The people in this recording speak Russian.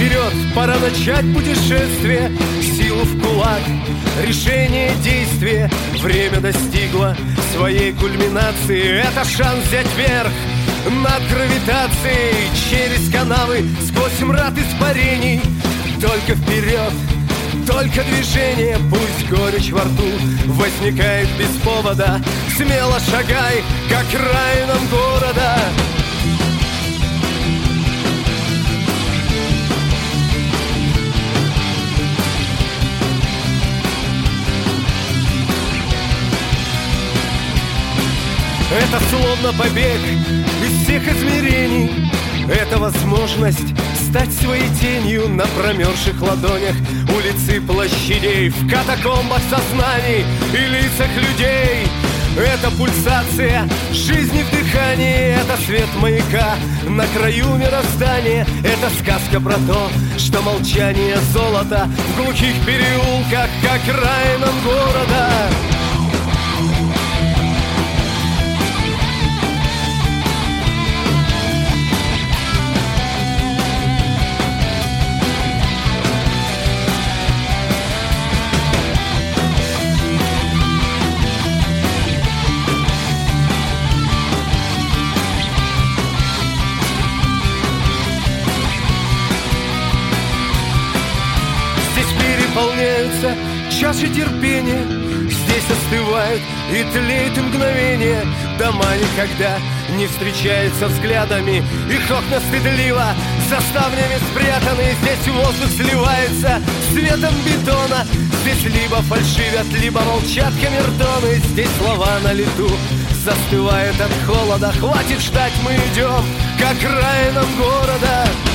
вперед, пора начать путешествие. Силу в кулак, решение, действие. Время достигло своей кульминации. Это шанс взять верх над гравитацией. Через канавы, сквозь мрак испарений. Только вперед, только движение. Пусть горечь во рту возникает без повода. Смело шагай к окраинам города. Это словно побег из всех измерений. Это возможность стать своей тенью на промерзших ладонях улицы площадей, в катакомбах сознаний и лицах людей. Это пульсация жизни в дыхании. Это свет маяка на краю мироздания. Это сказка про то, что молчание золота в глухих переулках к окраинам города. Наполняются чаши терпения. Здесь остывают и тлеют мгновения. Дома никогда не встречаются взглядами. Их окна стыдливо за ставнями спрятаны. Здесь воздух сливается с светом бетона. Здесь либо фальшивят, либо молчат камертоны. Здесь слова на лету застывают от холода. Хватит ждать, мы идем к окраинам города.